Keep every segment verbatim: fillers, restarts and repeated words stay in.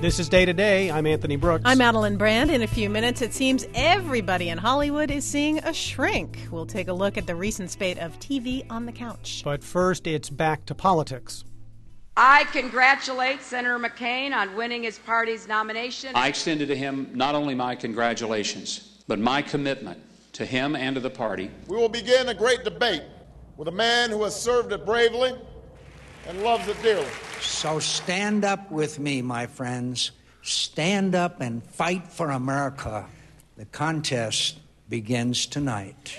This is Day to Day. I'm Anthony Brooks. I'm Madeline Brand. In a few minutes, it seems everybody in Hollywood is seeing a shrink. We'll take a look at the recent spate of T V on the couch. But first, it's back to politics. I congratulate Senator McCain on winning his party's nomination. I extended to him not only my congratulations, but my commitment to him and to the party. We will begin a great debate with a man who has served it bravely and loves it dearly. So stand up with me, my friends. Stand up and fight for America. The contest begins tonight.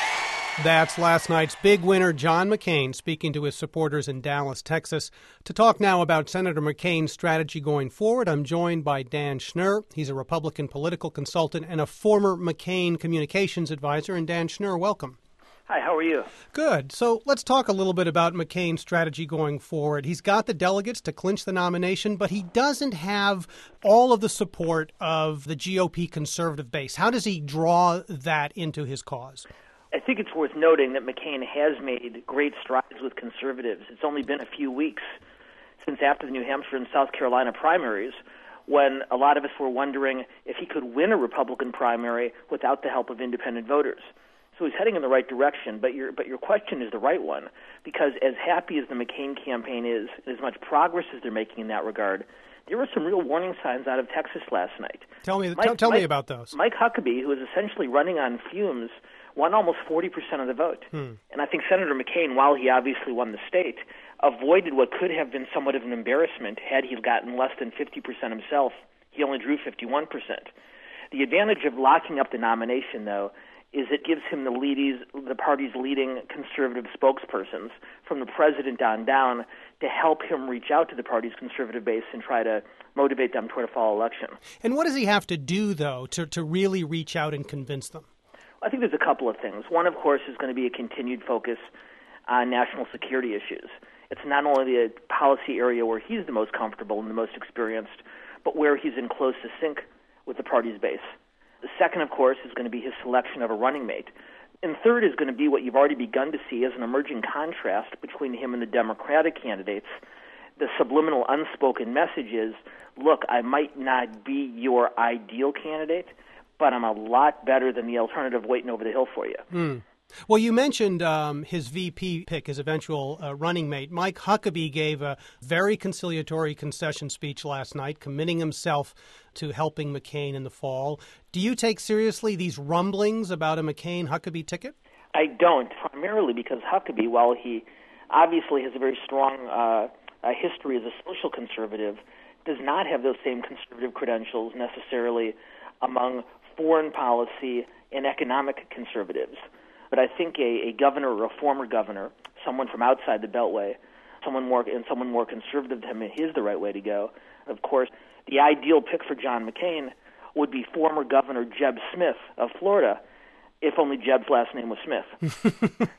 That's last night's big winner, John McCain, speaking to his supporters in Dallas, Texas. To talk now about Senator McCain's strategy going forward, I'm joined by Dan Schnur. He's a Republican political consultant and a former McCain communications advisor. And Dan Schnur, welcome. Hi, how are you? Good. So let's talk a little bit about McCain's strategy going forward. He's got the delegates to clinch the nomination, but he doesn't have all of the support of the G O P conservative base. How does he draw that into his cause? I think it's worth noting that McCain has made great strides with conservatives. It's only been a few weeks since after the New Hampshire and South Carolina primaries when a lot of us were wondering if he could win a Republican primary without the help of independent voters. So he's heading in the right direction, but your but your question is the right one, because as happy as the McCain campaign is, and as much progress as they're making in that regard, there were some real warning signs out of Texas last night. Tell me, Mike, tell, tell Mike, me about those. Mike Huckabee, who is essentially running on fumes, won almost forty percent of the vote. Hmm. And I think Senator McCain, while he obviously won the state, avoided what could have been somewhat of an embarrassment had he gotten less than fifty percent himself. He only drew fifty-one percent. The advantage of locking up the nomination, though, is it gives him the leadies, the party's leading conservative spokespersons, from the president on down, to help him reach out to the party's conservative base and try to motivate them toward a fall election. And what does he have to do, though, to, to really reach out and convince them? I think there's a couple of things. One, of course, is going to be a continued focus on national security issues. It's not only the policy area where he's the most comfortable and the most experienced, but where he's in closest sync with the party's base. The second, of course, is going to be his selection of a running mate. And third is going to be what you've already begun to see as an emerging contrast between him and the Democratic candidates. The subliminal unspoken message is, look, I might not be your ideal candidate, but I'm a lot better than the alternative waiting over the hill for you. Hmm. Well, you mentioned um, his V P pick, his eventual uh, running mate. Mike Huckabee gave a very conciliatory concession speech last night, committing himself to helping McCain in the fall. Do you take seriously these rumblings about a McCain-Huckabee ticket? I don't, primarily because Huckabee, while he obviously has a very strong uh, uh, history as a social conservative, does not have those same conservative credentials necessarily among foreign policy and economic conservatives. But I think a, a governor or a former governor, someone from outside the Beltway, someone more and someone more conservative than him is the right way to go. Of course, the ideal pick for John McCain would be former Governor Jeb Smith of Florida, if only Jeb's last name was Smith.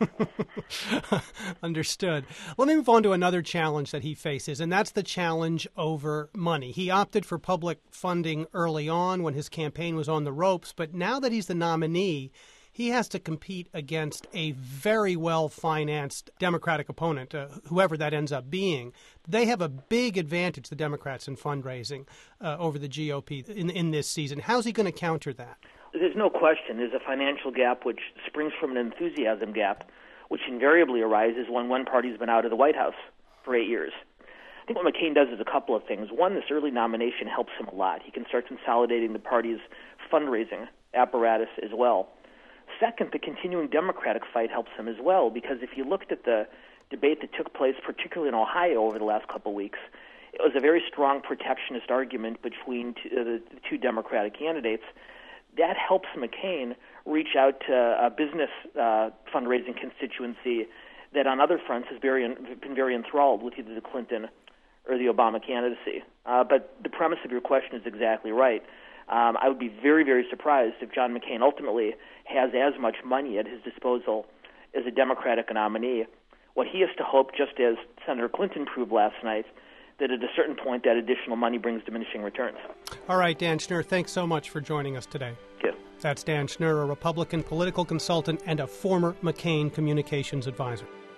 Understood. Let me move on to another challenge that he faces, and that's the challenge over money. He opted for public funding early on when his campaign was on the ropes, but now that he's the nominee, he has to compete against a very well-financed Democratic opponent, uh, whoever that ends up being. They have a big advantage, the Democrats, in fundraising uh, over the G O P in, in this season. How's he going to counter that? There's no question. There's a financial gap which springs from an enthusiasm gap, which invariably arises when one party's been out of the White House for eight years. I think what McCain does is a couple of things. One, this early nomination helps him a lot. He can start consolidating the party's fundraising apparatus as well. Second, the continuing Democratic fight helps him as well, because if you looked at the debate that took place, particularly in Ohio over the last couple of weeks, it was a very strong protectionist argument between two, uh, the two Democratic candidates. That helps McCain reach out to a business uh, fundraising constituency that on other fronts has very, been very enthralled with either the Clinton or the Obama candidacy. Uh, but the premise of your question is exactly right. Um, I would be very, very surprised if John McCain ultimately has as much money at his disposal as a Democratic nominee. What he has to hope, just as Senator Clinton proved last night, that at a certain point that additional money brings diminishing returns. All right, Dan Schnur, thanks so much for joining us today. Thank you. That's Dan Schnur, a Republican political consultant and a former McCain communications advisor.